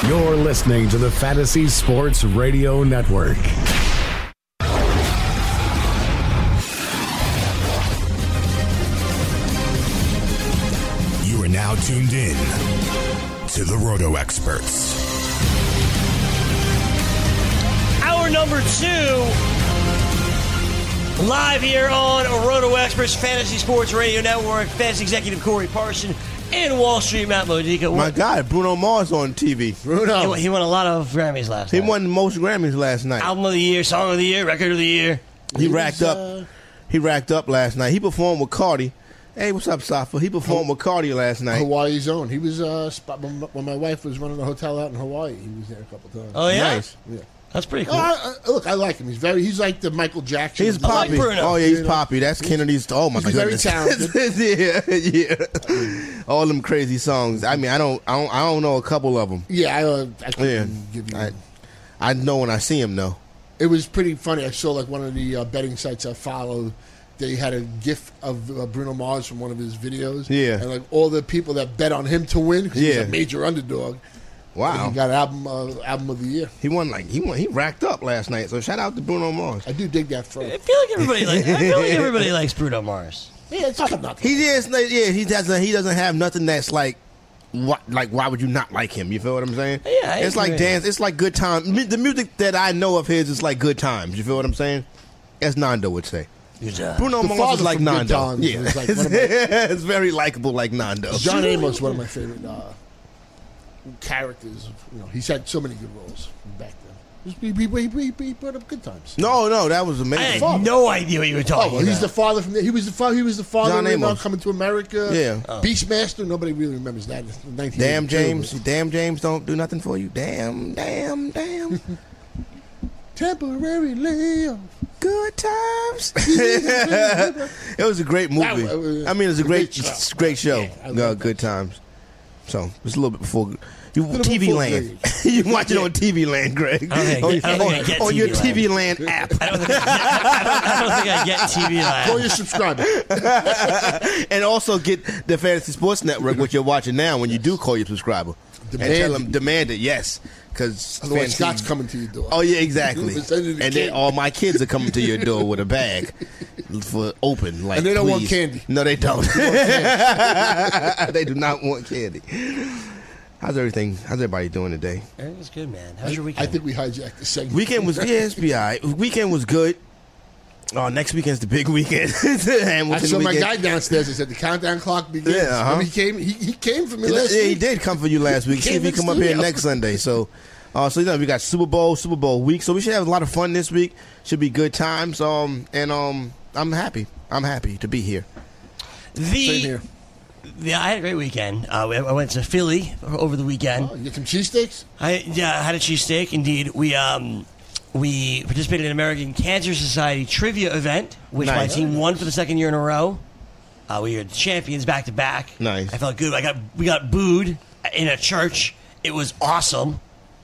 You're listening to the Fantasy Sports Radio Network. You are now tuned in to the Roto Experts. Hour number 2, live here on Roto Experts, Fantasy Sports Radio Network, Fantasy Executive Corey Parson, and Wall Street Matt Modica. My God, Bruno Mars on TV. Bruno. He won a lot of Grammys last He night. won most Grammys last night. Album of the Year, Song of the Year, Record of the Year. He racked up last night. He performed with Cardi. Hey, what's up, Safa? He performed with Cardi last night. Hawaii's own. He was when my wife was running a hotel out in Hawaii. He was there a couple times. Oh, yeah? Nice. Yeah. That's pretty cool. Look, I like him. He's like the Michael Jackson. He's Poppy. Bruno. Oh yeah, he's Poppy. That's Kennedy's. Oh my He's very goodness. yeah. All them crazy songs. I mean, I don't know a couple of them. Yeah, I couldn't give you. I know when I see him though. It was pretty funny. I saw like one of the betting sites I follow. They had a GIF of Bruno Mars from one of his videos. Yeah. And like all the people that bet on him to win because he's Yeah. a major underdog. Wow. He got album of the year. He racked up last night. So shout out to Bruno Mars. I do dig that throw. I feel like everybody likes Bruno Mars. Yeah, it's not nothing. He doesn't have nothing that's like why would you not like him? You feel what I'm saying? Yeah, it's like dance. It's like good times. The music that I know of his is like good times. You feel what I'm saying? As Nando would say. Bruno Mars is like Nando. Yeah, Like it's very likable, like Nando. John Amos, one of my favorite characters. He's had so many good roles back then. He brought up good times. No, that was I amazing. had no idea what you were talking about. He's the father from. He was the father John in Amos. Coming to America. Yeah. Beastmaster. Nobody really remembers that. 1982. Damn James don't do nothing for you. Damn. Temporary layoff. Good times. It was a great movie. I mean, it was a great show. Yeah, Good times. So it was a little bit before Little TV before Land. You watch it on TV Land, Greg. I don't think I get on your TV TV Land app. I don't think I get TV Call Land. your subscriber. And also get the Fantasy Sports Network, which you're watching now. When you do call your subscriber, and tell them demand it. Yes. Because Otherwise, Scott's coming to your door. Oh yeah, exactly. And then all my kids are coming to your door with a bag for open. Like, and they don't want please. candy. No, they don't. They do not want candy. How's everything? How's everybody doing today? Everything's good, man. How's your weekend? I think we hijacked the segment. Weekend was it's be all right. Weekend was good. Oh, next weekend's the big weekend. I saw my guy downstairs. I said the countdown clock begins. Yeah, uh-huh. He came for me last Yeah, he week. did come for you last week. See if he come up here next Sunday. So we got Super Bowl week. So we should have a lot of fun this week. Should be good times. I'm happy. I'm happy to be here. Same here. Yeah, I had a great weekend. I went to Philly over the weekend. Oh, you get some cheesesteaks? I had a cheesesteak. Indeed, we participated in an American Cancer Society trivia event, which my team won for the second year in a row. We were champions back to back. Nice. I felt good. We got booed in a church. It was awesome.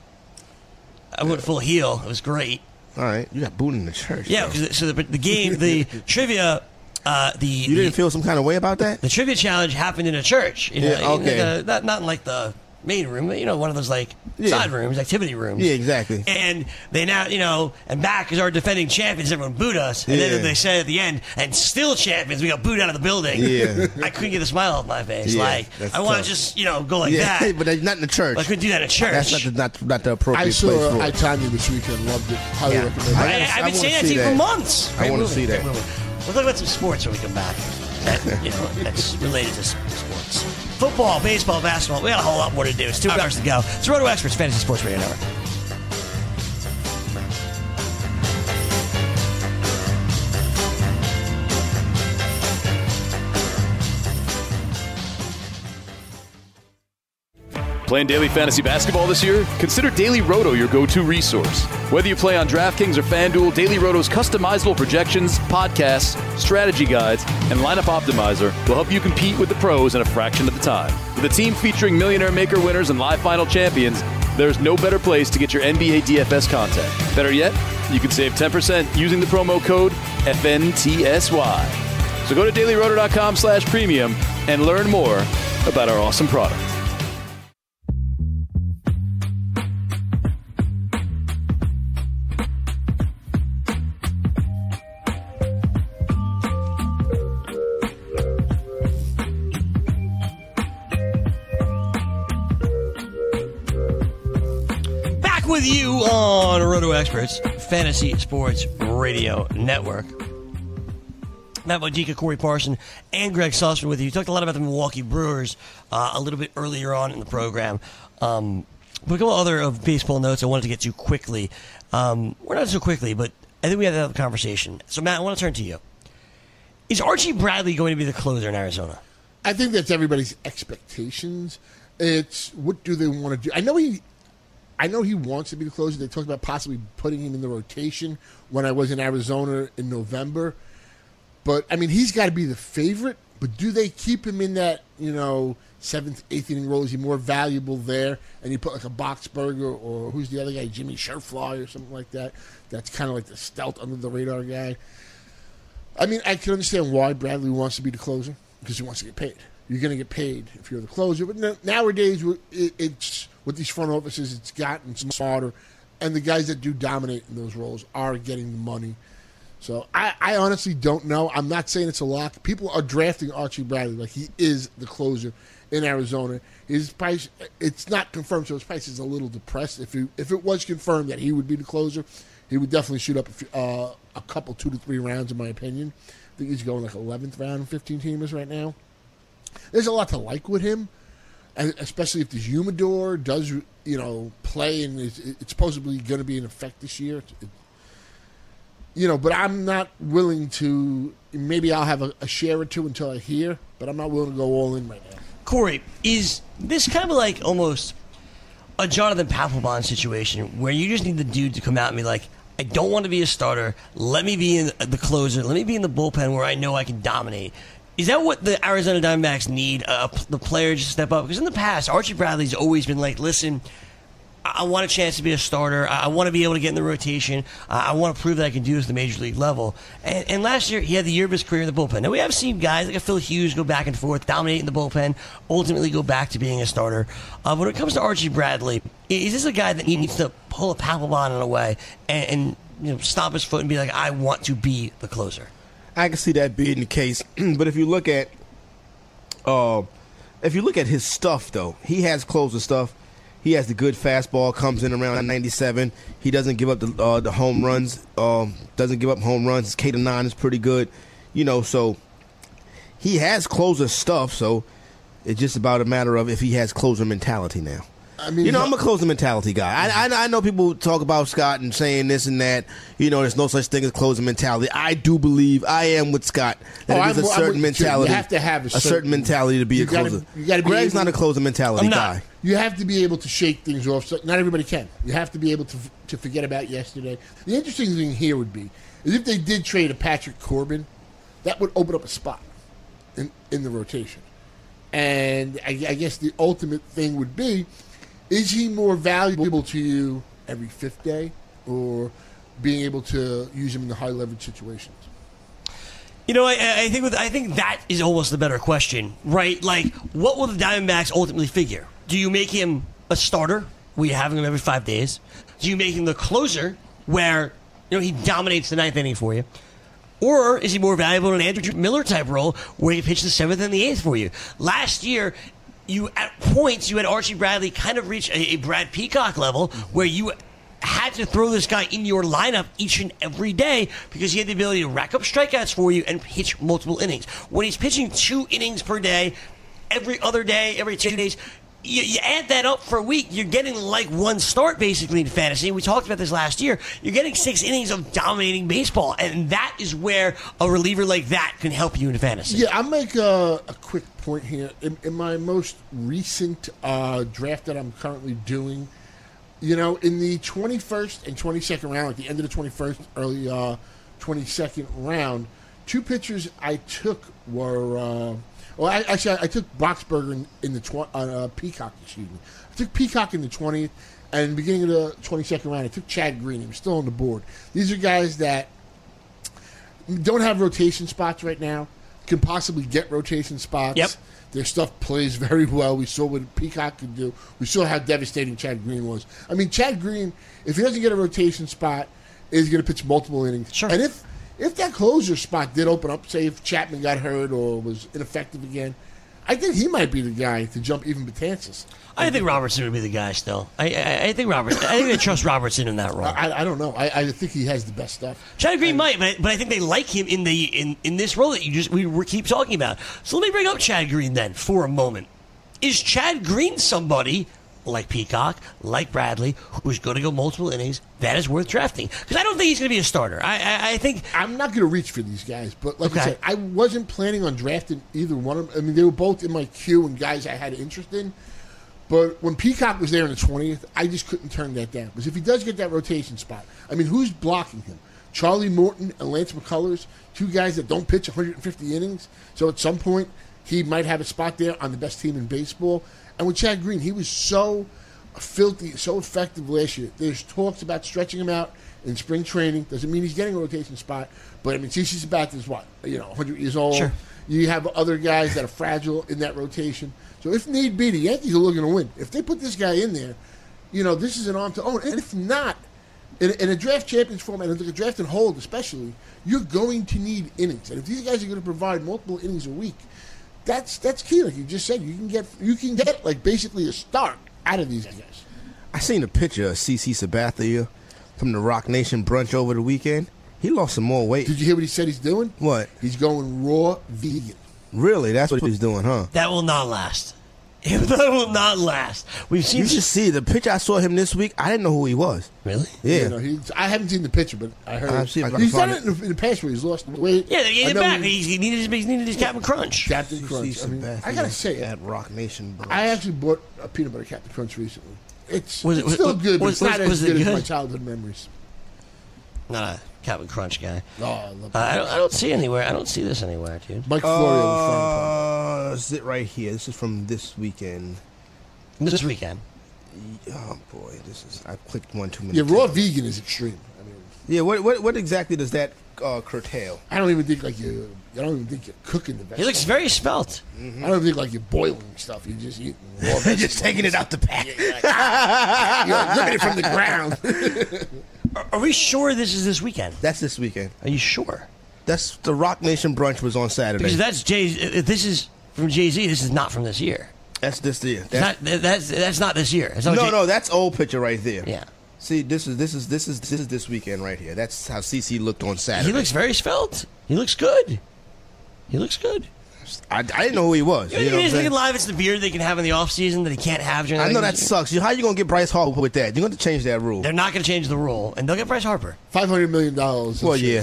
I went full heel. It was great. All right, you got booed in the church. Yeah, so the game, the trivia. You didn't feel some kind of way about that? The trivia challenge happened in a church. Okay. Not in like the main room, one of those like side rooms, activity rooms. Yeah, exactly. And they now, and back as our defending champions, everyone booed us. And then they said at the end, and still champions, we got booed out of the building. Yeah. I couldn't get a smile off my face. Yeah, I want to just, go like that. But not in the church. I couldn't do that in a church. That's not the appropriate I place saw for it. Tanya this weekend. Loved it. Highly recommend it. I've been saying that see to you that. for months. I want to see that. We'll talk about some sports when we come back. That's related to sports. Football, baseball, basketball. We got a whole lot more to do. It's 2 hours to go. It's Roto Experts, Fantasy Sports Radio Network. Playing daily fantasy basketball this year? Consider Daily Roto your go-to resource. Whether you play on DraftKings or FanDuel, Daily Roto's customizable projections, podcasts, strategy guides, and lineup optimizer will help you compete with the pros in a fraction of the time. With a team featuring Millionaire Maker winners and live final champions, there's no better place to get your NBA DFS content. Better yet, you can save 10% using the promo code FNTSY. So go to dailyroto.com/premium and learn more about our awesome product. Back with you on Roto Experts Fantasy Sports Radio Network. Matt Modica, Corey Parson, and Greg Sussman with you. We talked a lot about the Milwaukee Brewers a little bit earlier on in the program. But a couple other of baseball notes I wanted to get to quickly. We're not so quickly, but I think we had to have a conversation. So, Matt, I want to turn to you. Is Archie Bradley going to be the closer in Arizona? I think that's everybody's expectations. It's what do they want to do? I know he wants to be the closer. They talked about possibly putting him in the rotation when I was in Arizona in November. But, I mean, he's got to be the favorite. But do they keep him in that, 7th, 8th inning role? Is he more valuable there? And you put like a Boxberger or who's the other guy, Jimmy Sherfly or something like that. That's kind of like the stealth under the radar guy. I mean, I can understand why Bradley wants to be the closer because he wants to get paid. You're going to get paid if you're the closer. But nowadays, it's with these front offices, it's gotten smarter. And the guys that do dominate in those roles are getting the money. So I honestly don't know. I'm not saying it's a lock. People are drafting Archie Bradley like he is the closer in Arizona. His price, it's not confirmed, so his price is a little depressed. If it was confirmed that he would be the closer, he would definitely shoot up a couple 2 to 3 rounds, in my opinion. I think he's going like 11th round, 15-teamers right now. There's a lot to like with him, and especially if the Humidor does, play and it's supposedly going to be in effect this year. But I'm not willing to. Maybe I'll have a share or two until I hear, but I'm not willing to go all in right now. Corey, is this kind of like almost a Jonathan Papelbon situation where you just need the dude to come out and be like, I don't want to be a starter. Let me be in the closer. Let me be in the bullpen where I know I can dominate. Is that what the Arizona Diamondbacks need, the player to step up? Because in the past, Archie Bradley's always been like, listen, I want a chance to be a starter. I want to be able to get in the rotation. I want to prove that I can do this at the major league level. And last year, he had the year of his career in the bullpen. Now, we have seen guys like a Phil Hughes go back and forth, dominate in the bullpen, ultimately go back to being a starter. When it comes to Archie Bradley, is this a guy that needs to pull a Papelbon in a way and stomp his foot and be like, I want to be the closer? I can see that being the case. But if you look at his stuff, though, he has closer stuff. He has the good fastball, comes in around 97. He doesn't give up the home runs. Doesn't give up home runs. His K to 9 is pretty good. So he has closer stuff. So it's just about a matter of if he has closer mentality now. I mean, I'm a closer mentality guy. I know people talk about Scott and saying this and that. There's no such thing as closer mentality. I do believe I am with Scott that there's a certain mentality. You have to have a certain mentality to be a closer. Greg's not a closer mentality guy. You have to be able to shake things off. So not everybody can. You have to be able to forget about yesterday. The interesting thing here would be is if they did trade a Patrick Corbin, that would open up a spot in the rotation. And I guess the ultimate thing would be, is he more valuable to you every 5th day or being able to use him in the high leverage situations? I think that is almost the better question, right? Like, what will the Diamondbacks ultimately figure? Do you make him a starter where you're having him every 5 days? Do you make him the closer where he dominates the 9th inning for you? Or is he more valuable in an Andrew Miller type role where he pitched the 7th and the 8th for you? Last year, at points, you had Archie Bradley kind of reach a Brad Peacock level where you had to throw this guy in your lineup each and every day because he had the ability to rack up strikeouts for you and pitch multiple innings. When he's pitching 2 innings per day, every other day, every 2 days, you add that up for a week, you're getting like 1 start basically in fantasy. We talked about this last year. You're getting 6 innings of dominating baseball, and that is where a reliever like that can help you in fantasy. Yeah, I'll make a quick point here. In my most recent draft that I'm currently doing, in the 21st and 22nd round, at the end of the 21st, early 22nd round, 2 pitchers I took were... I took Boxberger in the Peacock, excuse me. I took Peacock in the 20th, and beginning of the 22nd round, I took Chad Green. He was still on the board. These are guys that don't have rotation spots right now, can possibly get rotation spots. Yep. Their stuff plays very well. We saw what Peacock could do. We saw how devastating Chad Green was. I mean, Chad Green, if he doesn't get a rotation spot, is going to pitch multiple innings. Sure. And if that closer spot did open up, say if Chapman got hurt or was ineffective again, I think he might be the guy to jump even Betances. I think Robertson would be the guy still. I think Robertson. I think they trust Robertson in that role. I don't know. I think he has the best stuff. Chad Green might, but I think they like him in this role that we keep talking about. So let me bring up Chad Green then for a moment. Is Chad Green somebody like Peacock, like Bradley, who's going to go multiple innings, that is worth drafting? Because I don't think he's going to be a starter. I think... I'm not going to reach for these guys, but like Okay. I said, I wasn't planning on drafting either one of them. I mean, they were both in my queue and guys I had interest in. But when Peacock was there in the 20th, I just couldn't turn that down. Because if he does get that rotation spot, I mean, who's blocking him? Charlie Morton and Lance McCullers, two guys that don't pitch 150 innings. So at some point, he might have a spot there on the best team in baseball. And with Chad Green, he was so filthy, so effective last year. There's talks about stretching him out in spring training. Doesn't mean he's getting a rotation spot. But, I mean, CC Sabathia is what? 100 years old. Sure. You have other guys that are fragile in that rotation. So if need be, the Yankees are looking to win. If they put this guy in there, this is an arm to own. And if not, in a draft champions format, and a draft and hold especially, you're going to need innings. And if these guys are going to provide multiple innings a week, that's key. Like you just said, you can get like basically a start out of these guys. I seen a picture of CC Sabathia from the Rock Nation brunch over the weekend. He lost some more weight. Did you hear what he said he's doing? What? He's going raw vegan. Really? That's what he's doing, huh? that will not last. That will not last. We've seen... You should see the picture I saw him this week. I didn't know who he was. Really? Yeah. I haven't seen the picture, but I heard I've seen it. he's done it in the past where he's lost weight. Yeah, they gave I it know back. He needed his Captain Crunch. Captain Crunch. CC I mean, Sabathia I gotta say, at Rock Nation brunch. I actually bought a peanut butter Captain Crunch recently. It's Was it- still was- good, but was- it's not was as it good as good? my childhood memories. Not a Captain Crunch guy. Oh, I love I don't see anywhere. I don't see this anywhere, dude. Mike Florio was Is it right here? This is from this weekend. This weekend. Oh boy, I clicked one too many. Yeah, raw times. vegan is extreme. I mean, Yeah, what exactly does that curtail? I don't even think you're cooking the vegetables. He looks very svelte. I don't even think like you're boiling stuff. You're just eating raw vegetables. Just taking it out the pack. You're looking at it from the ground. Are we sure this is this weekend? That's this weekend. Are you sure? That's the Rock Nation brunch was on Saturday. Because that's If this is from Jay-Z, this is not from this year. That's this year. That's not this year. That's not No, that's old picture right there. Yeah. See, this is this weekend right here. That's how CC looked on Saturday. He looks very svelte. He looks good. He looks good. I didn't know who he was. You know You know what I'm he's saying? thinking live. It's the beard they can have in the off season that he can't have during. I the know regular that season. sucks. How you gonna get Bryce Harper with that? You're going to change that rule. They're not going to change the rule, and they'll get Bryce Harper. $500 million. Well, yeah.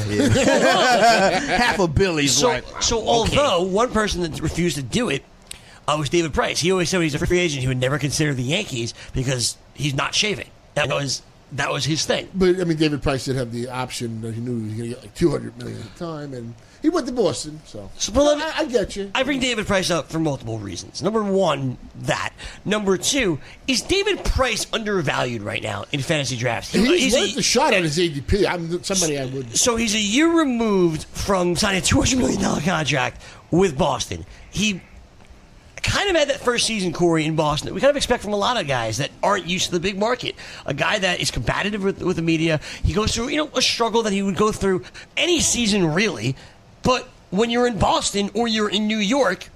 Half a Billy's So, like. although one person that refused to do it was David Price. He always said when he's a free agent, he would never consider the Yankees because he's not shaving. That was his thing. But I mean, David Price did have the option that he knew he was going to get like $200 million at the time, and he went to Boston. So I get you. I bring David Price up for multiple reasons. Number one, that. Number two, is David Price undervalued right now in fantasy drafts? He's worth the shot on his ADP. I'm somebody I would. So he's a year removed from signing a $200 million contract with Boston. He kind of had that first season, Corey, in Boston that we kind of expect from a lot of guys that aren't used to the big market. A guy that is competitive with the media. He goes through, a struggle that he would go through any season, really. But when you're in Boston or you're in New York,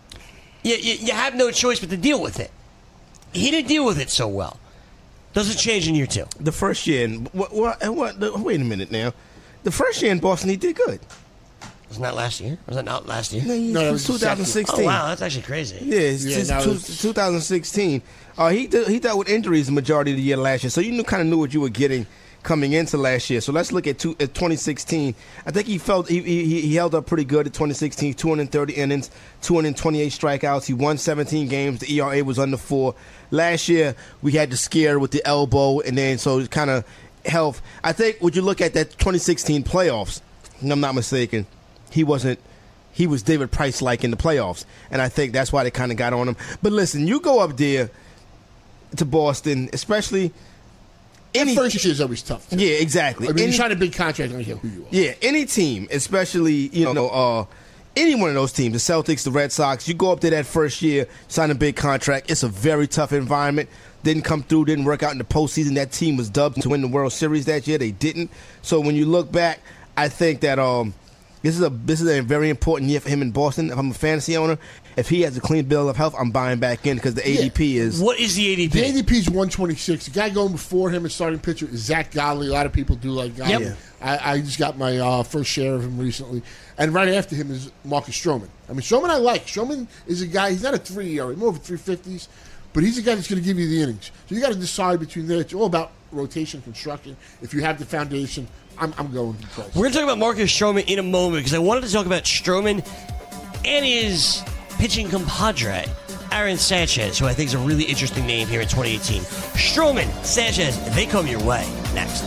you have no choice but to deal with it. He didn't deal with it so well. Does it change in year two? The first year, wait a minute now. The first year in Boston, he did good. Wasn't that last year? Was that not last year? No, that was 2016. Oh, wow, that's actually crazy. Yeah, it's that was- 2016. He dealt with injuries the majority of the year last year, so you kind of knew what you were getting coming into last year. So let's look at 2016. I think he held up pretty good at 2016. 230 innings, 228 strikeouts. He won 17 games. The ERA was under 4. Last year we had the scare with the elbow, and then so kind of health. I think when you look at that 2016 playoffs, if I'm not mistaken, he was David Price-like in the playoffs, and I think that's why they kind of got on him. But listen, you go up there to Boston, especially any First year is always tough. Too. Yeah, exactly. I mean, you sign a big contract, I don't care who you are. Yeah, any team, especially any one of those teams, the Celtics, the Red Sox, you go up there that first year, sign a big contract. It's a very tough environment. Didn't come through, didn't work out in the postseason. That team was dubbed to win the World Series that year. They didn't. So when you look back, I think that This is a very important year for him in Boston. If I'm a fantasy owner, if he has a clean bill of health, I'm buying back in because the ADP is. What is the ADP? The ADP is 126. The guy going before him as starting pitcher is Zach Godley. A lot of people do like Godley. Yep. I just got my first share of him recently. And right after him is Marcus Stroman. I mean, Stroman I like. Stroman is a guy, he's not a 3 ERA, more of a 350s, but he's a guy that's going to give you the innings. So you got to decide between there. It's all about rotation construction. If you have the foundation, I'm going to Price. We're going to talk about Marcus Stroman in a moment because I wanted to talk about Stroman and his pitching compadre, Aaron Sanchez, who I think is a really interesting name here in 2018. Stroman, Sanchez, they come your way. Next.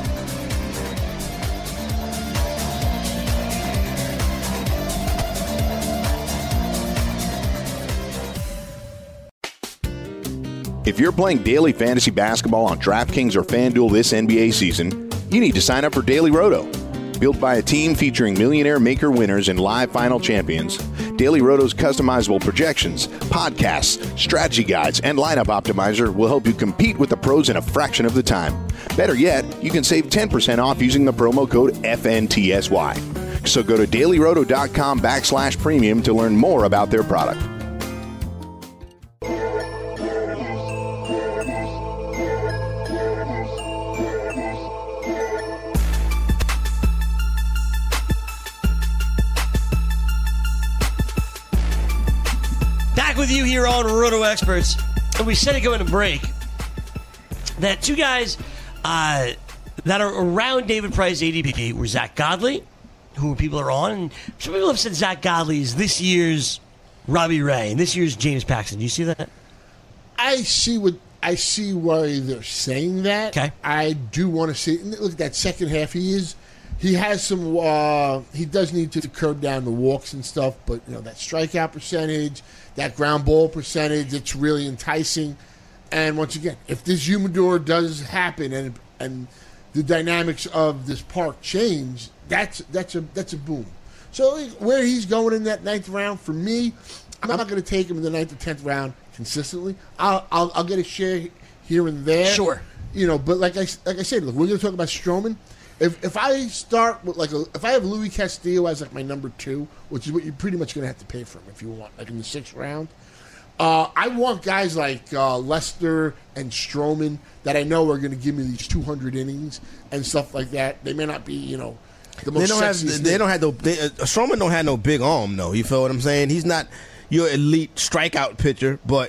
If you're playing daily fantasy basketball on DraftKings or FanDuel this NBA season, you need to sign up for Daily Roto. Built by a team featuring millionaire maker winners and live final champions, Daily Roto's customizable projections, podcasts, strategy guides, and lineup optimizer will help you compete with the pros in a fraction of the time. Better yet, you can save 10% off using the promo code FNTSY. So go to dailyroto.com/premium to learn more about their product. With you here on Roto Experts, and we said it going to break that two guys that are around David Price ADP were Zach Godley, who people are on, and some people have said Zach Godley is this year's Robbie Ray and this year's James Paxton. Do you see that? I see why they're saying that. Okay. I do want to see. Look at that second half. He has some. He does need to curb down the walks and stuff, but that strikeout percentage, that ground ball percentage, it's really enticing. And once again, if this humidor does happen and the dynamics of this park change, that's a boom. So where he's going in that 9th round, for me, I'm not going to take him in the 9th or 10th round consistently. I'll get a share here and there. Sure. But like I said, look, we're going to talk about Stroman. If I start with if I have Louis Castillo as my number 2, which is what you're pretty much going to have to pay for him if you want, in the 6th round, I want guys like Lester and Stroman that I know are going to give me these 200 innings and stuff like that. They may not be the most Stroman don't have no big arm though. You feel what I'm saying? He's not your elite strikeout pitcher, but.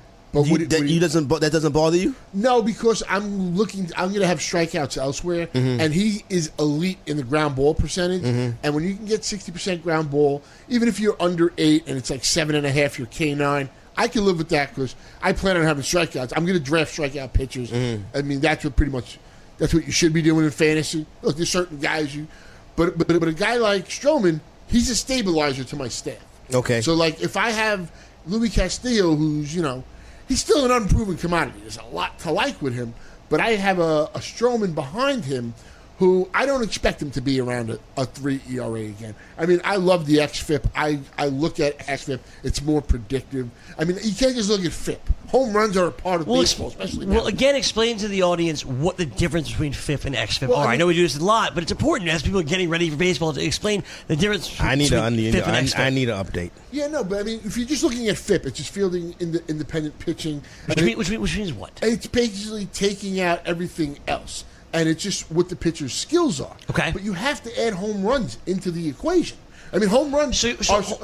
That doesn't bother you? No, because I'm going to have strikeouts elsewhere, and he is elite in the ground ball percentage. And when you can get 60% ground ball, even if you're under 8 and it's like 7.5 your K9, I can live with that because I plan on having strikeouts. I'm going to draft strikeout pitchers. I mean, that's what you should be doing in fantasy. Look, there's certain guys but a guy like Stroman, he's a stabilizer to my staff. Okay. So if I have Louis Castillo, who's he's still an unproven commodity. There's a lot to like with him, but I have a Stroman behind him who I don't expect him to be around a 3 ERA again. I mean, I love the xFIP. I look at xFIP. It's more predictive. I mean, you can't just look at FIP. Home runs are a part of baseball, especially now. Well, again, explain to the audience what the difference between FIP and xFIP are. I know we do this a lot, but it's important as people are getting ready for baseball to explain the difference between FIP and xFIP. I need an update. Yeah, no, but I mean, if you're just looking at FIP, it's just fielding independent pitching. Which means what? It's basically taking out everything else. And it's just what the pitcher's skills are. Okay. But you have to add home runs into the equation. I mean, home runs. Don't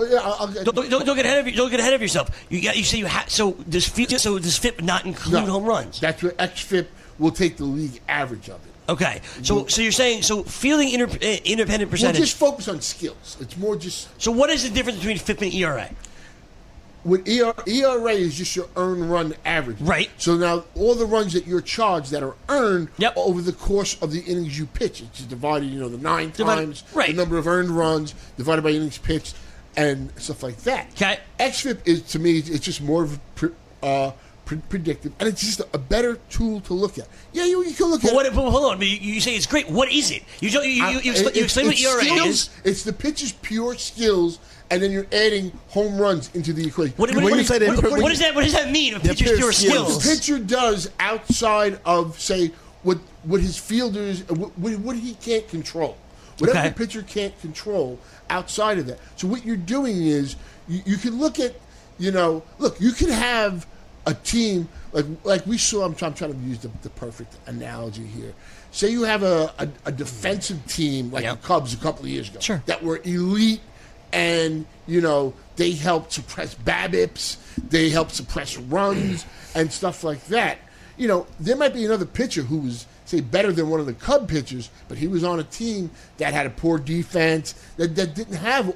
get ahead of yourself. So does FIP not include home runs? That's what xFIP will take the league average of it. Okay. So you're saying fielding independent percentage. We'll just focus on skills. It's more just. So what is the difference between FIP and ERA? With ERA is just your earned run average. Right. So now all the runs that you're charged that are earned over the course of the innings you pitch. It's divided, the 9 times, the number of earned runs, divided by innings pitched, and stuff like that. Okay. xFIP is, to me, it's just more of predictive, and it's just a better tool to look at. Yeah, you can look at it. But hold on. You say it's great. What is it? You explain what ERA is. It's the pitcher's pure skills, and then you're adding home runs into the equation. What does that mean? A pitcher's pure skills. What the pitcher does outside of, say, what his fielders, what he can't control. Whatever Okay. the pitcher can't control outside of that. So what you're doing is you can look at, look, you can have a team like we saw. I'm trying to use the perfect analogy here. Say you have a defensive team like the Cubs a couple of years ago that were elite, and they helped suppress BABIPs, they helped suppress runs and stuff like that. There might be another pitcher who was, say, better than one of the Cub pitchers, but he was on a team that had a poor defense, that didn't have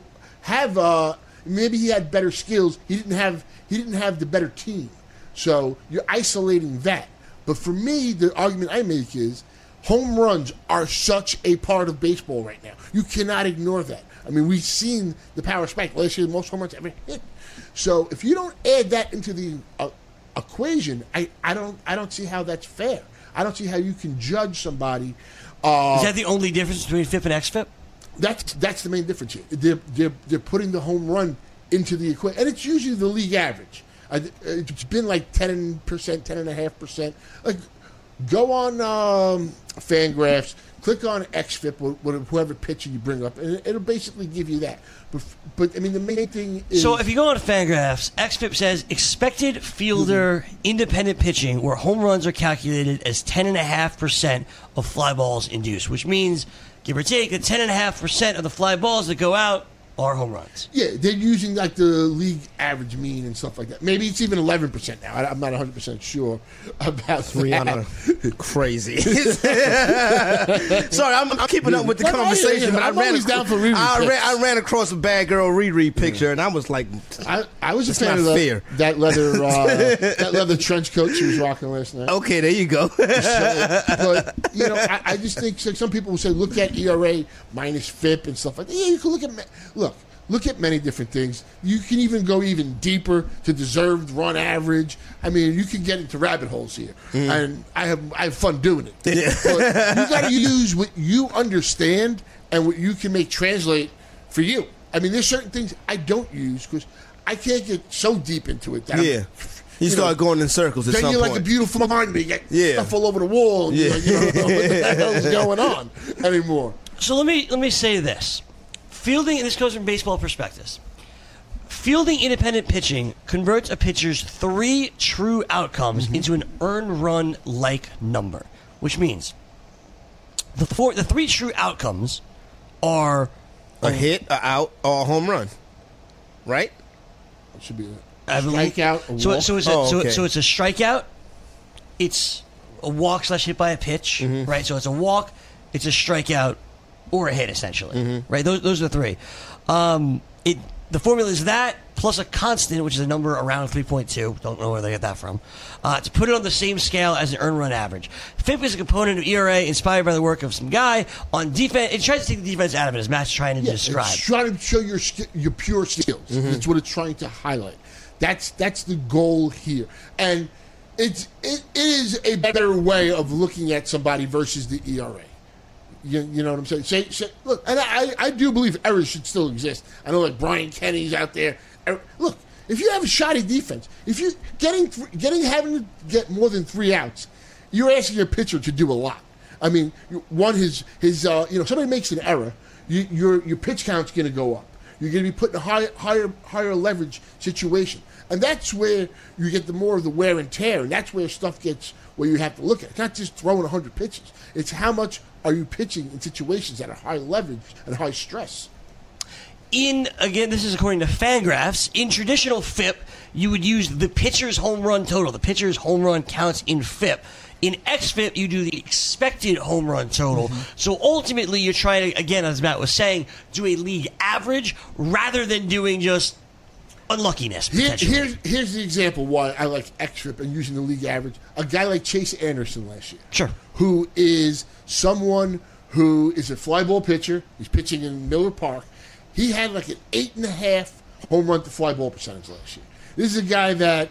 maybe he had better skills. He didn't have the better team. So you're isolating that. But for me, the argument I make is home runs are such a part of baseball right now. You cannot ignore that. I mean, we've seen the power spike. Last year, the most home runs ever hit. So if you don't add that into the equation, I don't see how that's fair. I don't see how you can judge somebody. Is that the only difference between FIP and XFIP? That's the main difference here. They're putting the home run into the equation, and it's usually the league average. It's been like 10%, 10.5%. Like, go on Fangraphs, click on XFIP, whoever pitcher you bring up, and it'll basically give you that. But I mean, the main thing is... So if you go on Fangraphs, XFIP says expected fielder independent pitching, where home runs are calculated as 10.5% of fly balls induced, which means, give or take, that 10.5% of the fly balls that go out are home runs. Yeah, they're using like the league average mean and stuff like that. Maybe it's even 11% now. I'm not 100% sure about Rihanna. Crazy. Sorry, I'm keeping up with the conversation, but I'm always down for Riri. I ran across a bad girl Riri picture, and I was like, I was a fan of that leather trench coat she was rocking last night. Okay, there you go. But I just think some people will say, look at ERA minus FIP and stuff like that. Yeah, you can look at many different things. You can even go even deeper to deserved run average. I mean, you can get into rabbit holes here, and I have fun doing it. But you got to use what you understand and what you can make translate for you. I mean, there's certain things I don't use because I can't get so deep into it. That you start going in circles at some point. Then you're like a beautiful mind. You get stuff all over the wall. And you don't know what the hell is going on anymore. So let me say this. Fielding, and this goes from baseball perspectives. Fielding independent pitching converts a pitcher's 3 true outcomes into an earned run-like number, which means the 3 true outcomes are a hit, a out, or a home run, right? It should be a strikeout. A walk. So it's a strikeout. It's a walk / hit by a pitch, right? So it's a walk, it's a strikeout, or a hit, essentially, right? Those are the 3. The formula is that plus a constant, which is a number around 3.2. Don't know where they get that from. To put it on the same scale as an earned run average. FIP is a component of ERA inspired by the work of some guy on defense. It tries to take the defense out of it, as Matt's trying to describe. It's trying to show your pure skills. That's what it's trying to highlight. That's the goal here, and it is a better way of looking at somebody versus the ERA. You know what I'm saying? Look, and I do believe errors should still exist. I know, like Brian Kenny's out there. Look, if you have a shoddy defense, if you having to get more than 3 outs, you're asking your pitcher to do a lot. I mean, somebody makes an error, your pitch count's going to go up. You're going to be put in a higher leverage situation, and that's where you get the more of the wear and tear, and that's where stuff gets where you have to look at. It's not just throwing 100 pitches. It's how much are you pitching in situations that are high leverage and high stress. Again, this is according to Fangraphs, in traditional FIP, you would use the pitcher's home run total. The pitcher's home run counts in FIP. In XFIP, you do the expected home run total. So ultimately, you're trying to, again, as Matt was saying, do a league average rather than doing just unluckiness, potentially. Here's the example why I like XFIP and using the league average. A guy like Chase Anderson last year. Sure. Who is someone who is a fly ball pitcher. He's pitching in Miller Park. He had like an 8.5 home run to fly ball percentage last year. This is a guy that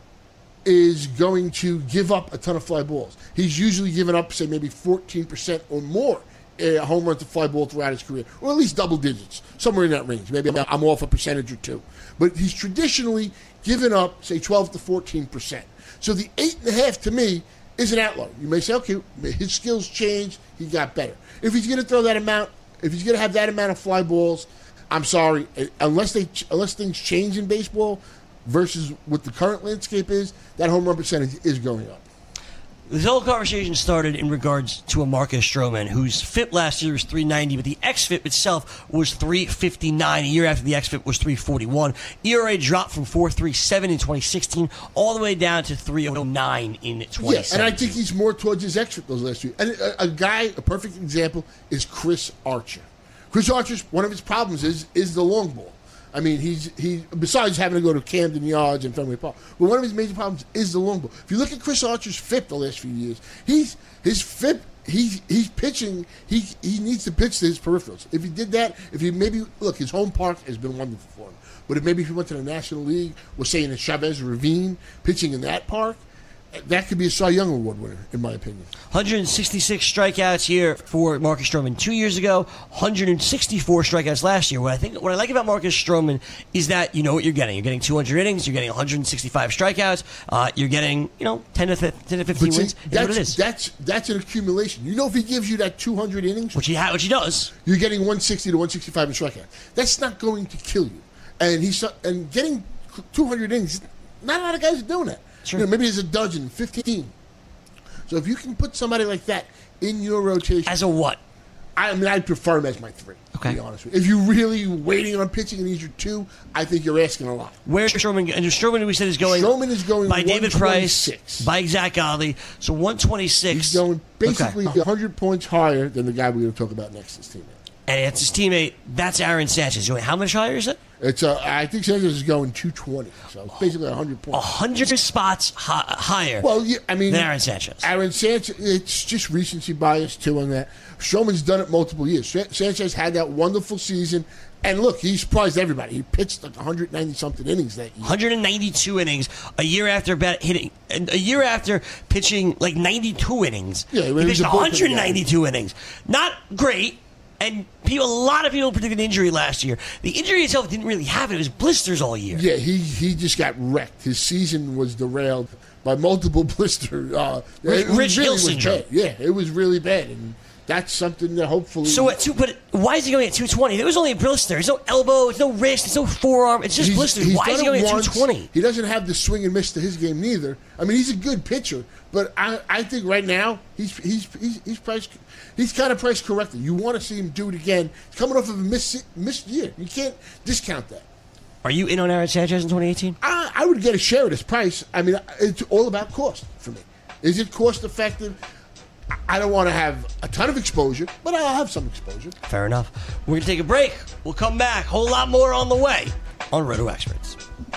is going to give up a ton of fly balls. He's usually given up, say, maybe 14% or more home run to fly ball throughout his career, or at least double digits, somewhere in that range. Maybe I'm off a percentage or 2. But he's traditionally given up, say, 12 to 14%. So the 8.5 to me is an outlier. You may say, okay, his skills changed, he got better. If he's going to throw that amount If he's going to have that amount of fly balls, I'm sorry, unless things change in baseball versus what the current landscape is, that home run percentage is going up. This whole conversation started in regards to a Marcus Stroman, whose FIP last year was 390, but the xFIP itself was 359. A year after the xFIP was 341. ERA dropped from 4.37 in 2016 all the way down to 3.09 in 2017. Yeah, and I think he's more towards his xFIP those last few. And a perfect example is Chris Archer. Chris Archer's, one of his problems is the long ball. I mean, he besides having to go to Camden Yards and Fenway Park, but one of his major problems is the long ball. If you look at Chris Archer's FIP the last few years, he's pitching. He needs to pitch to his peripherals. If he did that, his home park has been wonderful for him. But if he went to the National League, we're saying in Chavez Ravine, pitching in that park, that could be a Cy Young Award winner, in my opinion. 166 strikeouts here for Marcus Stroman 2 years ago, 164 strikeouts last year. What I like about Marcus Stroman is that you know what you're getting. You're getting 200 innings, you're getting 165 strikeouts, you're getting 10 to 15 wins. That's what it is. That's an accumulation. You know, if he gives you that 200 innings, which he does, you're getting 160 to 165 in strikeouts. That's not going to kill you. And getting 200 innings, not a lot of guys are doing that. Sure. Maybe it's a dozen, 15. So if you can put somebody like that in your rotation. As a what? I'd prefer him as my 3, okay. To be honest with you. If you're really waiting on pitching and he's your 2, I think you're asking a lot. Where's Stroman? And Stroman, we said, is going by David Price, by Zach Godley. So 126. He's going basically 100 points higher than the guy we're going to talk about next, his teammate. And it's his teammate. That's Aaron Sanchez. How much higher is it? I think Sanchez is going 220, so it's basically 100 points. 100 spots higher. Well, yeah, than Aaron Sanchez. Aaron Sanchez, it's just recency bias too on that. Stroman's done it multiple years. Sanchez had that wonderful season, and look, he surprised everybody. He pitched like 190 something innings that year. 192 innings a year after pitching like 92 innings. Yeah, he pitched 192 innings. Not great. And a lot of people predicted an injury last year. The injury itself didn't really happen. It was blisters all year. Yeah, he just got wrecked. His season was derailed by multiple blisters. Rich Hill syndrome. Yeah, it was really bad. And that's something that hopefully... But why is he going at 220? There was only a blister. There's no elbow. There's no wrist. There's no forearm. It's just blisters. Why is he going at 220? He doesn't have the swing and miss to his game neither. I mean, he's a good pitcher, but I think right now he's priced... He's kind of priced correctly. You want to see him do it again. He's coming off of a missed year. You can't discount that. Are you in on Aaron Sanchez in 2018? I would get a share of this price. I mean, it's all about cost for me. Is it cost effective? I don't want to have a ton of exposure, but I'll have some exposure. Fair enough. We're going to take a break. We'll come back. Whole lot more on the way on Roto Experts.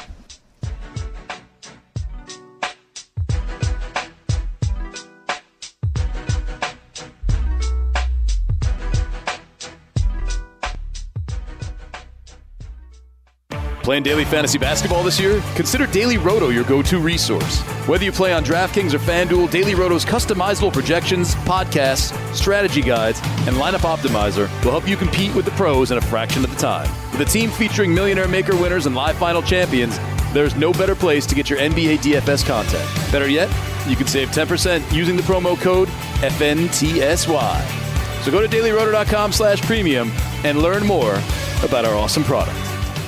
Playing daily fantasy basketball this year? Consider Daily Roto your go-to resource. Whether you play on DraftKings or FanDuel, Daily Roto's customizable projections, podcasts, strategy guides, and lineup optimizer will help you compete with the pros in a fraction of the time. With a team featuring Millionaire Maker winners and live final champions, there's no better place to get your NBA DFS content. Better yet, you can save 10% using the promo code FNTSY. So go to dailyroto.com/premium and learn more about our awesome product.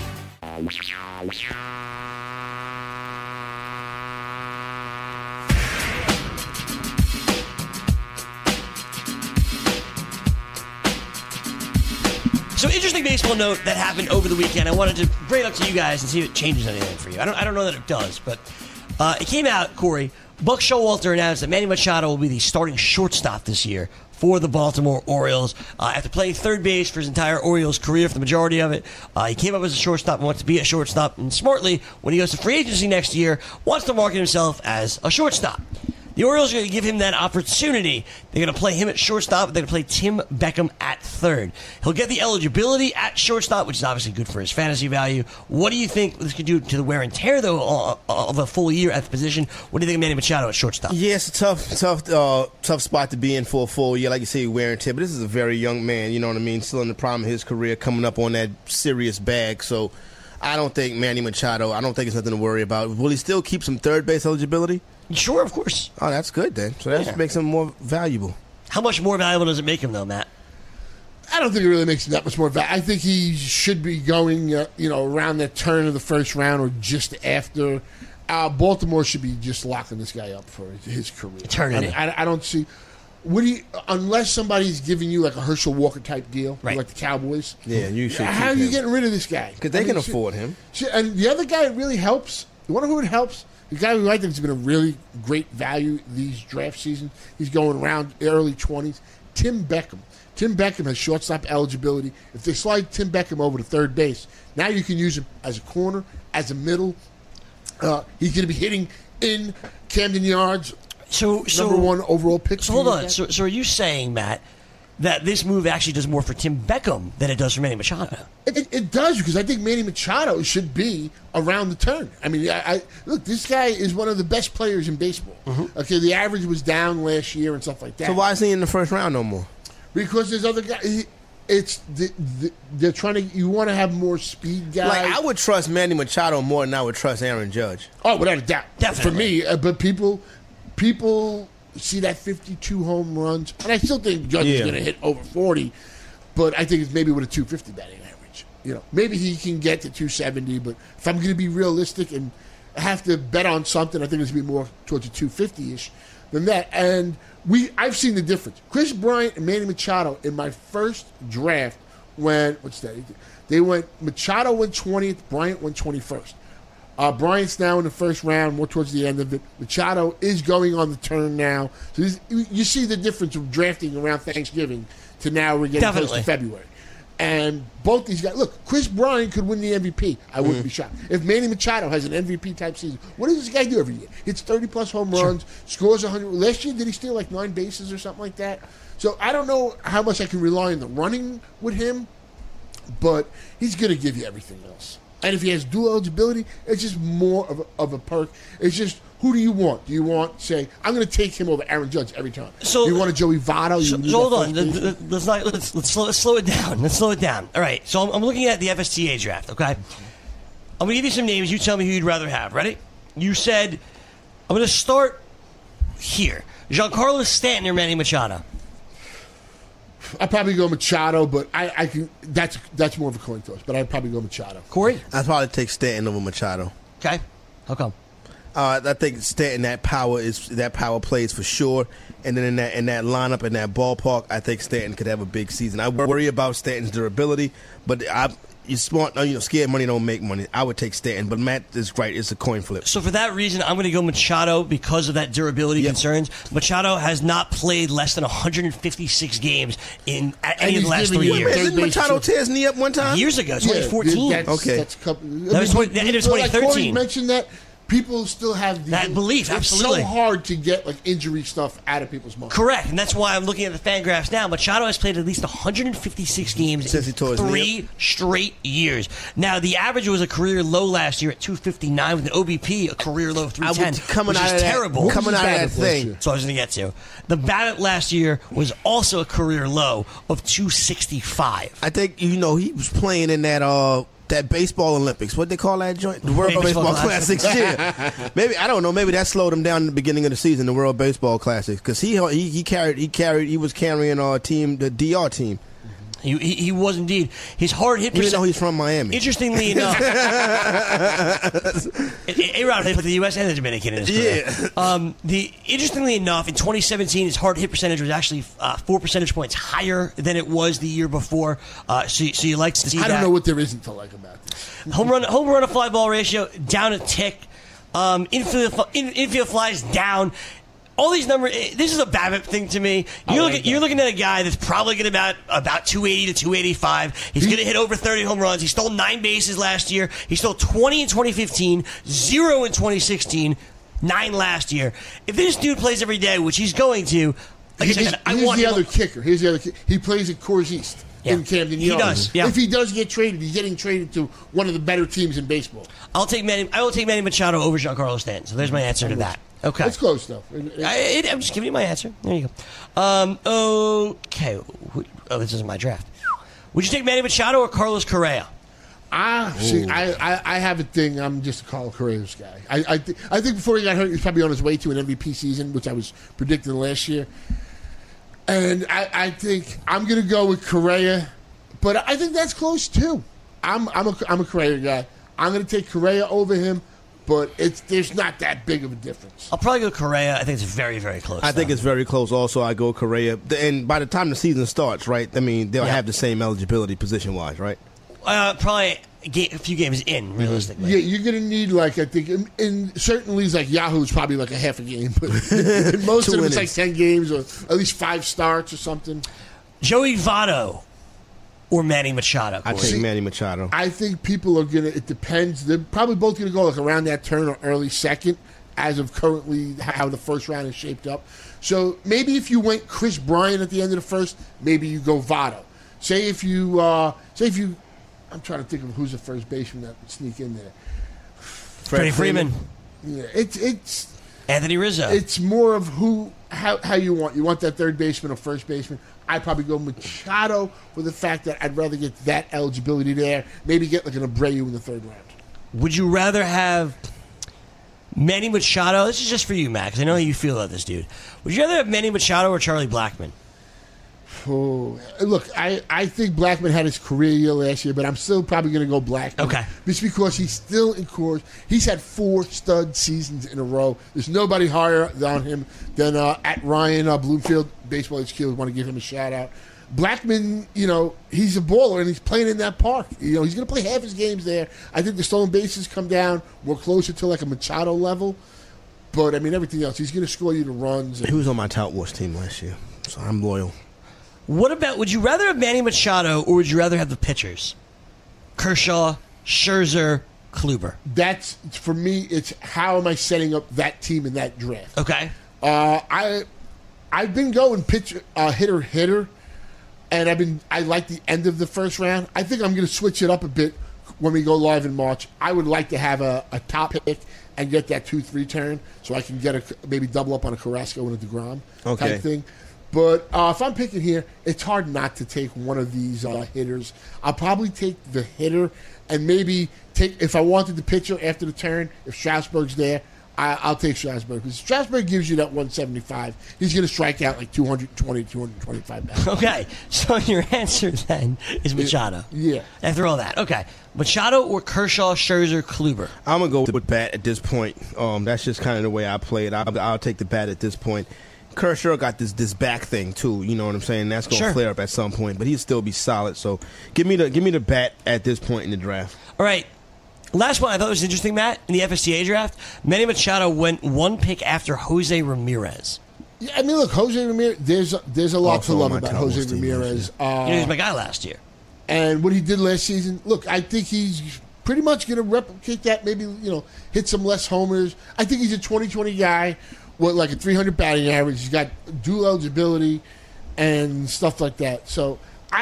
So, interesting baseball note that happened over the weekend. I wanted to bring it up to you guys and see if it changes anything for you. I don't know that it does, but it came out, Corey. Buck Showalter announced that Manny Machado will be the starting shortstop this year for the Baltimore Orioles. After playing third base for his entire Orioles career, for the majority of it, he came up as a shortstop and wants to be a shortstop. And smartly, when he goes to free agency next year, wants to market himself as a shortstop. The Orioles are going to give him that opportunity. They're going to play him at shortstop. They're going to play Tim Beckham at third. He'll get the eligibility at shortstop, which is obviously good for his fantasy value. What do you think this could do to the wear and tear, though, of a full year at the position? What do you think of Manny Machado at shortstop? Yeah, it's a tough spot to be in for a full year. Like you say, wear and tear. But this is a very young man, you know what I mean? Still in the prime of his career, coming up on that serious bag. So I don't think Manny Machado, it's nothing to worry about. Will he still keep some third base eligibility? Sure, of course. Oh, that's good then. So that makes him more valuable. How much more valuable does it make him, though, Matt? I don't think it really makes him that much more value. I think he should be going, around the turn of the first round or just after. Baltimore should be just locking this guy up for his career. Eternity. I don't see. Unless somebody's giving you like a Herschel Walker type deal, right, like the Cowboys. Yeah, you should. How are you getting rid of this guy? Because they can afford him. And the other guy it really helps. You wonder who it helps? The guy who I think has been a really great value these draft seasons. He's going around early 20s. Tim Beckham. Tim Beckham has shortstop eligibility. If they slide Tim Beckham over to third base, now you can use him as a corner, as a middle. He's going to be hitting in Camden Yards. So number one overall pick. So hold on. So are you saying, Matt, that this move actually does more for Tim Beckham than it does for Manny Machado? It does, because I think Manny Machado should be around the turn. I mean, look, this guy is one of the best players in baseball. Mm-hmm. Okay, the average was down last year and stuff like that. So why is he in the first round no more? Because there's other guys. They're trying to. You want to have more speed guys. Like, I would trust Manny Machado more than I would trust Aaron Judge. Oh, without a doubt, definitely. For me, but people see that 52 home runs, and I still think Judge is going to hit over 40, but I think it's maybe with a 250 batting average. Maybe he can get to 270, but if I'm going to be realistic and have to bet on something, I think it's going to be more towards a 250-ish than that. And I've seen the difference. Chris Bryant and Manny Machado in my first draft went, they went, Machado went 20th, Bryant went 21st. Bryant's now in the first round, more towards the end of it. Machado is going on the turn now. So you see the difference of drafting around Thanksgiving to now we're getting close to February. And both these guys, look, Chris Bryant could win the MVP. I wouldn't be shocked. If Manny Machado has an MVP-type season, what does this guy do every year? Hits 30-plus home runs, scores 100. Last year, did he steal like 9 bases or something like that? So I don't know how much I can rely on the running with him, but he's going to give you everything else. And if he has dual eligibility, it's just more of a perk. It's just, who do you want? Do you want, say, I'm going to take him over Aaron Judge every time. So, do you want a Joey Votto? So hold on. Let's slow it down. Let's slow it down. All right. So I'm looking at the FSTA draft, okay? I'm going to give you some names. You tell me who you'd rather have. Ready? You said, I'm going to start here. Giancarlo Stanton or Manny Machado? I'd probably go Machado, but I can. That's more of a coin toss. But I'd probably go Machado. Corey, I'd probably take Stanton over Machado. Okay, how come? I think Stanton, that power plays for sure, and then in that lineup, in that ballpark, I think Stanton could have a big season. I worry about Stanton's durability, but you're smart. Scared money don't make money. I would take Stanton, but Matt is right. It's a coin flip. So for that reason, I'm going to go Machado because of that durability concerns. Machado has not played less than 156 games in any of the last 3 years. Didn't Machado tear his knee up one time? Years ago, 2014. That's that was 2013. Like Corey mentioned that. People still have that belief. It's Absolutely, so hard to get injury stuff out of people's minds. Correct, and that's why I'm looking at the Fangraphs now. Machado has played at least 156 games since he tore his knee up. 3 straight years. Now the average was a career low last year at 259 with an OBP, a career low of 310, which is terrible. Coming out of that thing, so I was going to get to the BABIP last year was also a career low of 265. I think he was playing in that baseball Olympics. What they call that joint? The World Baseball Classics. Yeah. Maybe, I don't know. Maybe that slowed him down in the beginning of the season, the World Baseball Classics, because he was carrying our team, the DR team. He was indeed. His hard hit percentage. Even though he's from Miami. Interestingly enough, A-Rod played for the U.S. and the Dominican in his career. Yeah. Interestingly enough, in 2017, his hard hit percentage was actually 4 percentage points higher than it was the year before. So you like to see that. I don't know what there isn't to like about this. Home run to fly ball ratio down a tick. Infield flies down. All these numbers, this is a BABIP thing to me. You're looking at a guy that's probably going to about 280 to 285. He's going to hit over 30 home runs. He stole 9 bases last year. He stole 20 in 2015, 0 in 2016, 9 last year. If this dude plays every day, which he's going to, like Here's the other kicker. He plays at Coors East in Camden Yards. He does. Yeah. If he does get traded, he's getting traded to one of the better teams in baseball. I will take Manny Machado over Giancarlo Stanton. So there's my answer to that. Okay. It's close, though. I'm just giving you my answer. There you go. Okay. This is my draft. Would you take Manny Machado or Carlos Correa? See, I have a thing. I'm just a Carlos Correa's guy. I think before he got hurt, he was probably on his way to an MVP season, which I was predicting last year. And I think I'm going to go with Correa, but I think that's close too. I'm a Correa guy. I'm going to take Correa over him, but there's not that big of a difference. I'll probably go Correa. I think it's very, very close. I think it's very close. Also, I go Correa. And by the time the season starts, right, I mean, they'll have the same eligibility position-wise, right? Probably a few games in, realistically. Yeah, you're going to need, like, I think, in certain leagues like Yahoo's probably like a half a game, but in most of them it's like 10 games or at least 5 starts or something. Joey Votto or Manny Machado? I take Manny Machado. I think people are going to, it depends. They're probably both going to go like around that turn or early second as of currently how the first round is shaped up. So maybe if you went Chris Bryant at the end of the first, maybe you go Votto. Say if you, I'm trying to think of who's the first baseman that would sneak in there. Freddie Freeman. Yeah, it's Anthony Rizzo. It's more of how you want. You want that third baseman or first baseman. I'd probably go Machado for the fact that I'd rather get that eligibility there. Maybe get like an Abreu in the third round. Would you rather have Manny Machado? This is just for you, Max. I know how you feel about this dude. Would you rather have Manny Machado or Charlie Blackmon? Oh, look, I think Blackmon had his career year last year, but I'm still probably going to go Blackmon. Okay. Just because he's still in course. He's had 4 stud seasons in a row. There's nobody higher on him than at Ryan Bloomfield. Baseball HQ would want to give him a shout-out. Blackmon, he's a baller, and he's playing in that park. He's going to play half his games there. I think the stolen bases come down. We're closer to like a Machado level. But, I mean, everything else, he's going to score you the runs. He was on my Tout Wars team last year, so I'm loyal. What about, would you rather have Manny Machado or would you rather have the pitchers? Kershaw, Scherzer, Kluber. That's, for me, it's how am I setting up that team in that draft. Okay. I've been going pitcher, hitter, and I like the end of the first round. I think I'm going to switch it up a bit when we go live in March. I would like to have a top pick and get that 2-3 turn so I can get maybe double up on a Carrasco and a DeGrom type thing. But if I'm picking here, it's hard not to take one of these hitters. I'll probably take the hitter and maybe take, if I wanted the pitcher after the turn, if Strasburg's there, I'll take Strasburg. Because Strasburg gives you that 175. He's going to strike out like 220, 225 back. Okay, so your answer then is Machado. Yeah. After all that. Okay. Machado or Kershaw, Scherzer, Kluber? I'm going to go with bat at this point. That's just kind of the way I play it. I'll take the bat at this point. Kershaw got this back thing too, you know what I'm saying? That's going to flare up at some point, but he'll still be solid. So give me the bat at this point in the draft. All right. Last one I thought was interesting, Matt, in the FSTA draft. Manny Machado went 1 pick after Jose Ramirez. Yeah, I mean, look, Jose Ramirez, there's a lot to love about Jose Ramirez. He was my guy last year. And what he did last season, look, I think he's pretty much going to replicate that, maybe, hit some less homers. I think he's a 20-20 guy with like a 300 batting average. He's got dual eligibility and stuff like that. So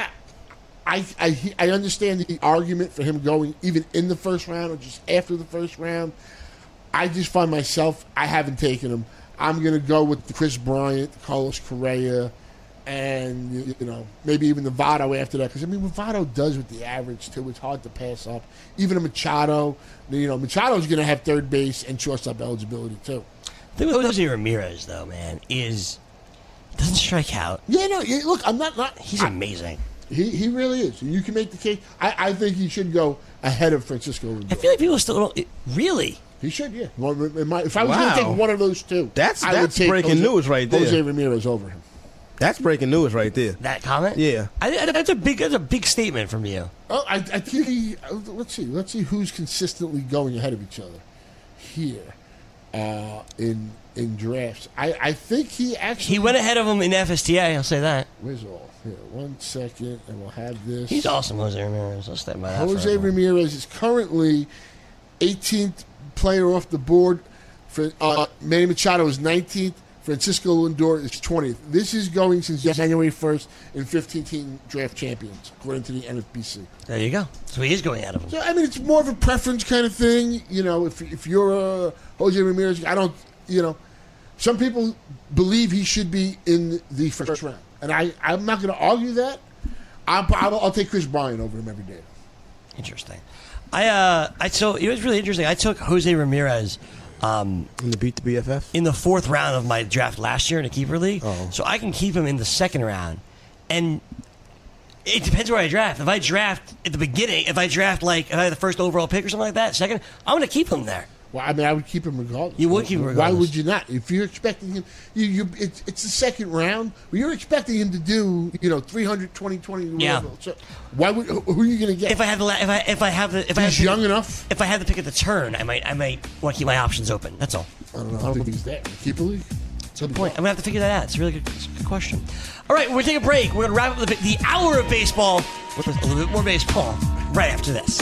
I understand the argument for him going even in the first round or just after the first round. I just find myself, I haven't taken him. I'm going to go with Chris Bryant, Carlos Correa, and maybe even the Votto after that. Because, I mean, what Votto does with the average, too, it's hard to pass up. Even a Machado, Machado's going to have third base and shortstop eligibility, too. The thing with Jose Ramirez, though, man, is he doesn't strike out. Yeah, no, look, I'm not. He's amazing. He really is. You can make the case. I think he should go ahead of Francisco Lindor. I feel like people still don't. Really? He should, yeah. If I was going to take one of those two, that's breaking news right there. Jose Ramirez over him. That's breaking news right there. That comment? Yeah. That's a big statement from you. Oh, I think let's see who's consistently going ahead of each other here in drafts. I think he went ahead of him in FSTA. I'll say that. Where's all? Here, 1 second, and we'll have this. He's awesome, Jose Ramirez. I'll stand by that. Jose Ramirez is currently 18th player off the board. For Manny Machado is 19th. Francisco Lindor is 20th. This is going since January 1st in 15-team draft champions, according to the NFBC. There you go. So he is going ahead of him. So, I mean, it's more of a preference kind of thing. If you're a Jose Ramirez, I don't, some people believe he should be in the first round. And I'm not going to argue that. I'll take Chris Bryant over him every day. Interesting. So it was really interesting. I took Jose Ramirez And to beat the BFF? In the 4th round of my draft last year in a keeper league. Oh. So I can keep him in the 2nd round. And it depends where I draft. If I draft at the beginning, if I have the first overall pick or something like that, 2nd, I'm going to keep him there. Well, I mean, I would keep him regardless. You would keep him regardless. Why would you not? If you're expecting him, it's the 2nd round. Well, you're expecting him to do 300, 20. Yeah. So who are you going to get? If I have He's young enough. If I have the pick at the turn, I might want to keep my options open. That's all. I don't know. I don't think he's there. Keeper league. That's a good point. I'm gonna have to figure that out. It's a really good question. All right, we're gonna take a break. We're gonna wrap up the hour of baseball with a little bit more baseball right after this.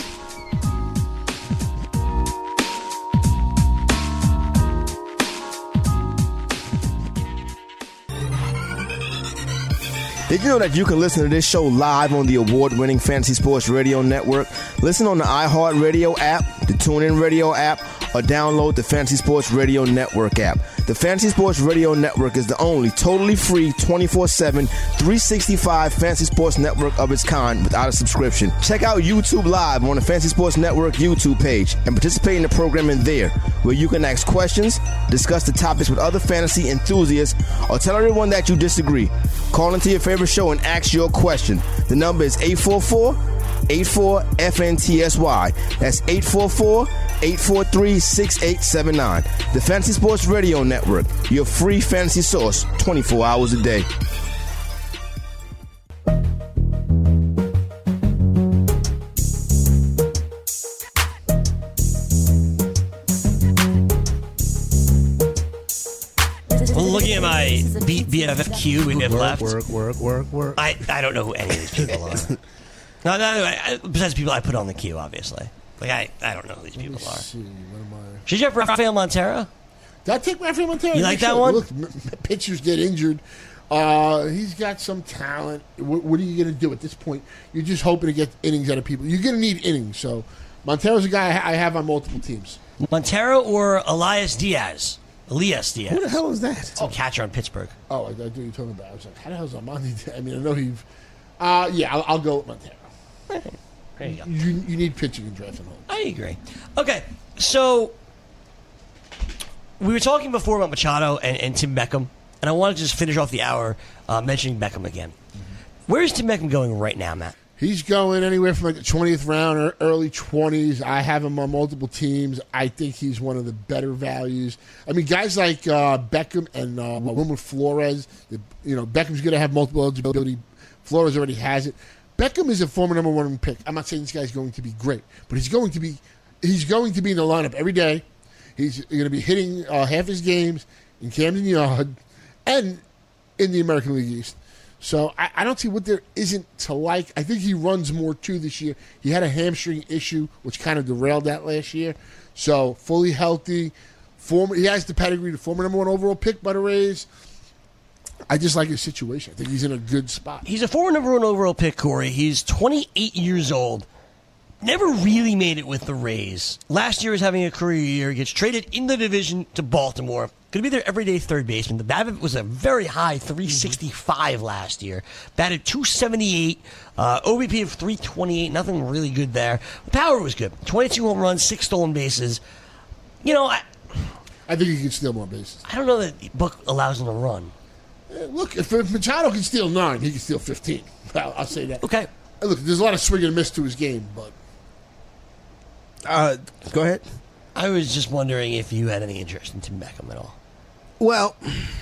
Did you know that you can listen to this show live on the award-winning Fantasy Sports Radio Network? Listen on the iHeartRadio app, the TuneIn Radio app, or download the Fantasy Sports Radio Network app. The Fantasy Sports Radio Network is the only totally free 24/7, 365 Fantasy Sports Network of its kind without a subscription. Check out YouTube Live on the Fantasy Sports Network YouTube page and participate in the programming there, where you can ask questions, discuss the topics with other fantasy enthusiasts, or tell everyone that you disagree. Call into your favorite show and ask your question. The number is 844-84-FNTSY. That's 844-843-6879. The Fantasy Sports Radio Network, your free fantasy source 24 hours a day. Looking at my BFFQ we have left. Work. I don't know who any of these people are. No, besides people I put on the queue, obviously. Like I don't know who these people are. Should you have Rafael Montero? Did I take Rafael Montero? You like that one? Look, pitchers get injured. He's got some talent. What are you going to do at this point? You're just hoping to get innings out of people. You're going to need innings. So Montero's a guy I have on multiple teams. Montero or Elias Diaz? Elias Diaz. Who the hell is that? It's a catcher on Pittsburgh. Oh, I know what you're talking about. I was like, how the hell is Armando? I mean, I know he. I'll go with Montero. There you go. You need pitching and drafting home. I agree. Okay, so we were talking before about Machado and Tim Beckham, and I want to just finish off the hour mentioning Beckham again. Mm-hmm. Where is Tim Beckham going right now, Matt? He's going anywhere from like the 20th round or early 20s. I have him on multiple teams. I think he's one of the better values. I mean, guys like Beckham and Wilmer Flores, Beckham's going to have multiple eligibility. Flores already has it. Beckham is a former number 1 pick. I'm not saying this guy's going to be great, but he's going to be in the lineup every day. He's going to be hitting half his games in Camden Yard and in the American League East. So I don't see what there isn't to like. I think he runs more too this year. He had a hamstring issue, which kind of derailed that last year. So fully healthy. He has the pedigree, the former number 1 overall pick by the Rays. I just like his situation. I think he's in a good spot. He's a former number 1 overall pick, Corey. He's 28 years old. Never really made it with the Rays. Last year was having a career year. He gets traded in the division to Baltimore. Going to be their everyday third baseman. The BABIP was a very high 365 last year. Batted 278, OBP of 328. Nothing really good there. The power was good. 22 home runs, 6 stolen bases. I think he can steal more bases. I don't know that the book allows him to run. Look, if Machado can steal 9, he can steal 15. I'll say that. Okay. Look, there's a lot of swing and miss to his game, but... Go ahead. I was just wondering if you had any interest in Tim Beckham at all. Well,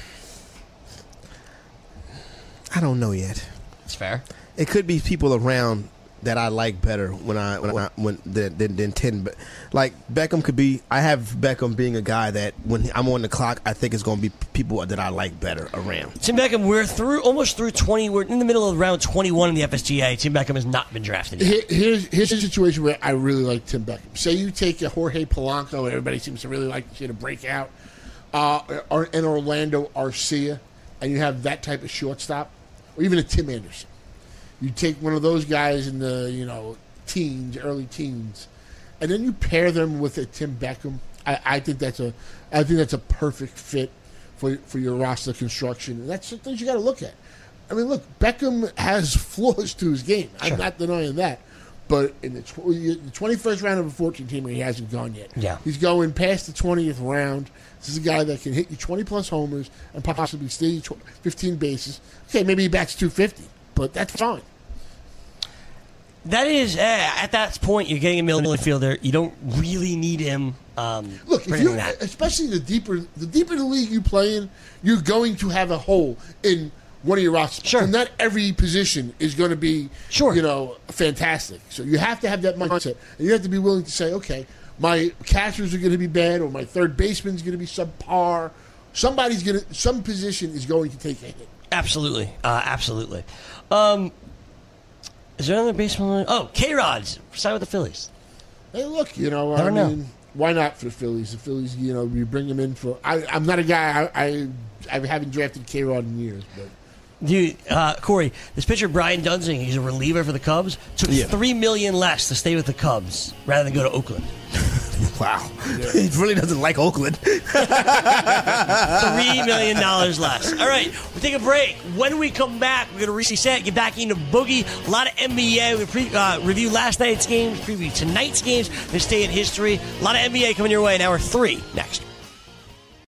I don't know yet. That's fair. It could be people around that I like better than Tim. Like Beckham could be. I have Beckham being a guy that when I'm on the clock, I think it's going to be people that I like better around. Tim Beckham, we're almost through 20. We're in the middle of round 21 in the FSGA. Tim Beckham has not been drafted yet. Here's a situation where I really like Tim Beckham. Say you take a Jorge Polanco, and everybody seems to really like to break out, or an Orlando Arcia, and you have that type of shortstop, or even a Tim Anderson. You take one of those guys in the early teens, and then you pair them with a Tim Beckham. I think that's a perfect fit for your roster construction. And that's the things you got to look at. I mean, look, Beckham has flaws to his game. I'm not denying that, But in the 21st round of a 14-teamer, he hasn't gone yet. Yeah. He's going past the 20th round. This is a guy that can hit you 20-plus homers and possibly steal you 15 bases. Okay, maybe he bats 250, but that's fine. That is, at that point, you're getting a middle infielder. You don't really need him. Look, if you, especially the deeper the league you play in, you're going to have a hole in one of your rosters. Sure. And not every position is going to be, sure, fantastic. So you have to have that mindset, and you have to be willing to say, okay, my catchers are going to be bad, or my third baseman's going to be subpar. Some position is going to take a hit. Absolutely, absolutely. Is there another baseman? Oh, K-Rod's signed with the Phillies. Hey, look, Never know. Why not for the Phillies? The Phillies, we bring them in for. I'm not a guy. I haven't drafted K-Rod in years, but. Dude, Corey, this pitcher Brian Dunsing, he's a reliever for the Cubs, took $3 million less to stay with the Cubs rather than go to Oakland. Wow. He really doesn't like Oakland. $3 million less. All right, we'll take a break. When we come back, we're going to reset, get back into Boogie. A lot of NBA. We're going to review last night's games, preview tonight's games, this day in history. A lot of NBA coming your way in hour 3 next.